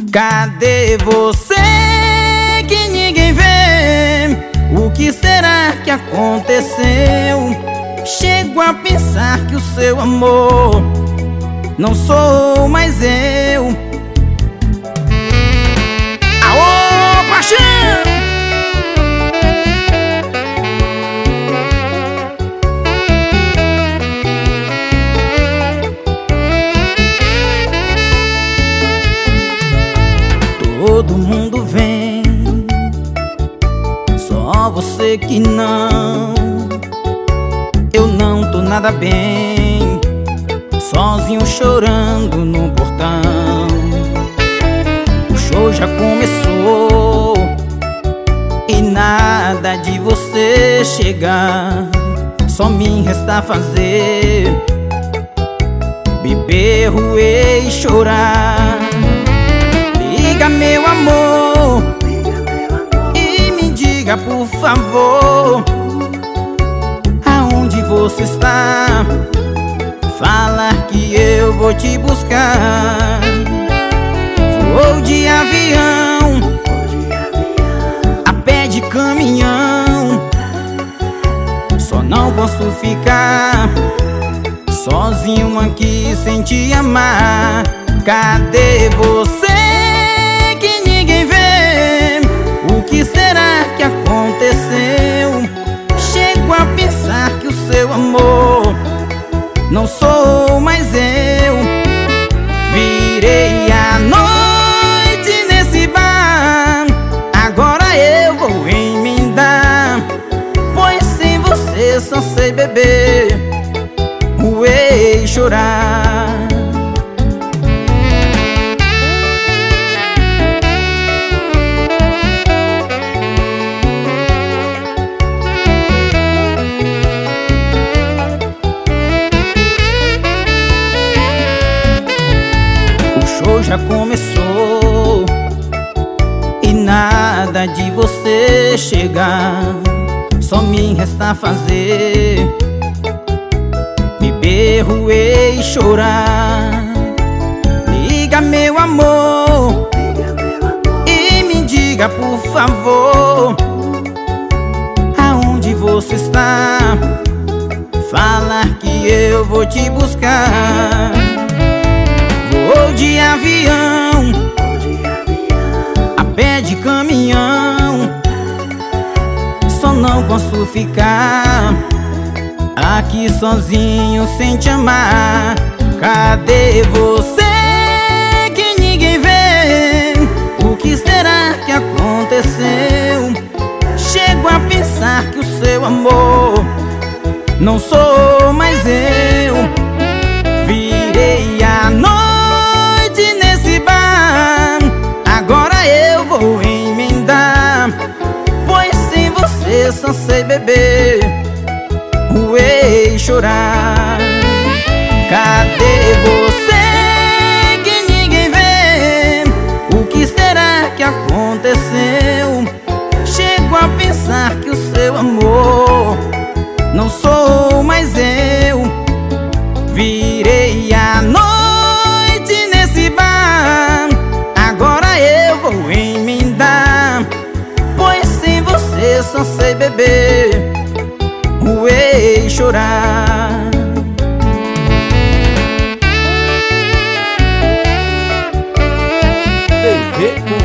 Cadê você que ninguém vê? O que será que aconteceu? Chego a pensar que o seu amor não sou mais eu. Aô, paixão! Todo mundo vem, só você que não. Eu não tô nada bem, sozinho chorando no portão. O show já começou e nada de você chegar. Só me resta fazer beber, roer e chorar. Liga, meu amor, e me diga, por favor, aonde você está? Fala que eu vou te buscar. Vou de avião, a pé de caminhão. Só não posso ficar sozinho aqui sem te amar. Cadê você que ninguém vê? O que será que aconteceu? Chego a pensar que o seu amor não sou mais eu. Virei a noite nesse bar, agora eu vou emendar, pois sem você só sei beber, roer e chorar. Já começou e nada de você chegar. Só me resta fazer beber, roer e chorar. Liga, meu amor, e me diga, por favor, aonde você está? Fala que eu vou te buscar. Vou de avião, a pé de caminhão. Só não posso ficar aqui sozinho sem te amar. Cadê você que ninguém vê? O que será que aconteceu? Chego a pensar que o seu amor não sou mais eu. Virei a noite nesse bar, agora eu vou emendar, pois sem você só sei beber, roer e chorar. Cadê você que ninguém vê? O que será que aconteceu? Chego a pensar que o seu amor não sou mais eu. Virei a noite nesse bar, agora eu vou emendar, pois sem você só sei beber, roer e chorar. TV